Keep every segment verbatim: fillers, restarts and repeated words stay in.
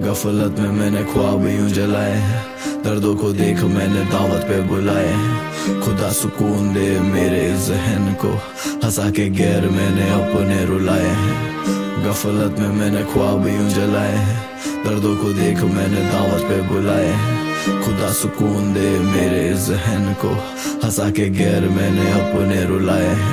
गफलत में मैंने ख्वाब यूं जलाए हैं, दर्दों को देख मैंने दावत पे बुलाए हैं। खुदा सुकून दे मेरे जहन को, हंसा के गैर मैंने अपने रुलाए हैं। गफलत में मैंने ख्वाब यूं जलाए हैं, दर्दों को देख मैंने दावत पे बुलाए हैं। खुदा सुकून दे मेरे जहन को, हंसा के गैर मैंने अपने रुलाए हैं।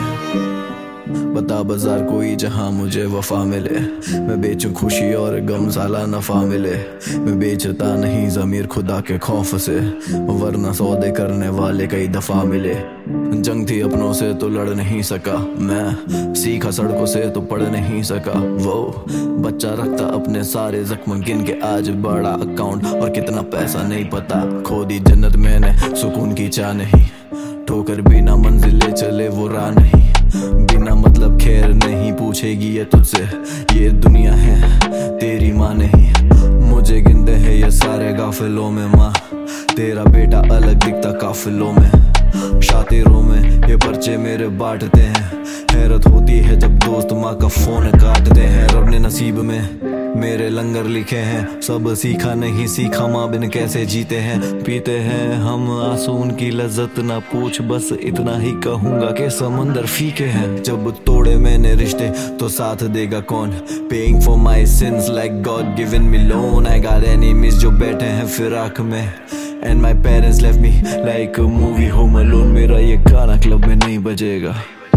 बता बाजार कोई जहां मुझे वफा मिले, मैं बेचूं खुशी और गम साला नफा मिले। मैं बेचता नहीं ज़मीर खुदा के खौफ से, वरना सौदे करने वाले कई दफा मिले। जंग थी अपनों से तो लड़ नहीं सका मैं, सीखा सड़कों से तो पढ़ नहीं सका। वो बच्चा रखता अपने सारे जख्म गिन के, आज बड़ा अकाउंट और कितना पैसा नहीं पता। खो दी जन्नत मैंने सुकून की चाह नहीं, ठोकर बिना मंजिले चले वो राह नहीं। बिना मतलब खैर नहीं पूछेगी ये तुझसे, ये दुनिया है तेरी माँ नहीं। मुझे गिनते हैं ये सारे गाफिलों में, माँ तेरा बेटा अलग दिखता काफिलों में। शातिरों में ये पर्चे मेरे बांटते हैं, हैरत होती है जब दोस्त माँ का फोन काटते हैं। रब ने नसीब में मेरे लंगर लिखे हैं, सब सीखा नहीं सीखा माँ बिन कैसे जीते हैं। पीते हैं हम आंसू उनकी लज्जत ना पूछ, बस इतना ही कहूंगा कि समंदर फीके हैं। जब तोड़े मैंने रिश्ते तो साथ देगा कौन, paying for my sins like God given me loan. I got enemies जो बैठे हैं फिराक में, and my parents left me like a movie home alone. मेरा ये गाना क्लब में नहीं बजेगा,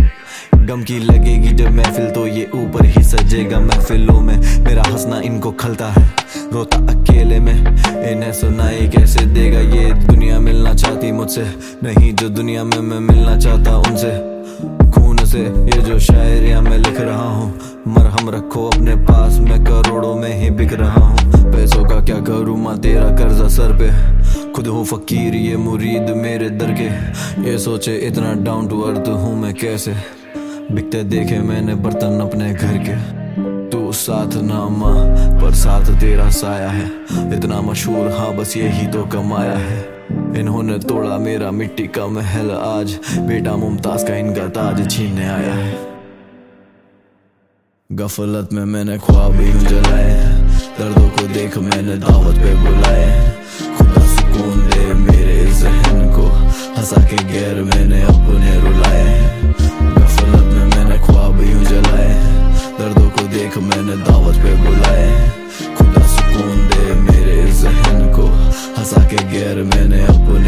गम की लगेगी जब महफिल तो ये ऊपर ही सजेगा। महफिलों में मेरा हंसना इनको खलता है, रोता अकेले में इन्हें सुनाई कैसे देगा। ये दुनिया मिलना चाहती मुझसे नहीं, जो दुनिया में मैं मिलना चाहता उनसे। खून से ये जो शायरियां मैं लिख रहा हूँ, मरहम रखो अपने पास मैं करोड़ों में ही बिक रहा हूँ। पैसों का क्या करूँ माँ तेरा कर्जा सर पे, खुद हो फकीर ये मुरीद मेरे दर के। ये सोचे इतना डाउन टू अर्थ हूँ मैं कैसे, बिकते देखे मैंने बर्तन अपने घर के। तू साथ ना माँ पर साथ तेरा साया है, इतना मशहूर हाँ बस यही तो कमाया है। इन्होंने तोड़ा मेरा मिट्टी का महल, आज बेटा मुमताज का इनका ताज छीनने आया है। गफलत में मैंने ख्वाब यूं जलाए हैं, दर्दों को देख मैंने दावत पे बुलाए हैं। खुदा सुकून दे मेरे जहन को, हंसा के गैर मैंने अपने रुलाए हैं। गफलत में मैंने ख्वाब यूं जलाए हैं, दर्दों को देख मैंने दावत पे बुलाए हैं। खुदा सुकून दे मेरे जहन को, हंसा के गैर मैंने अपने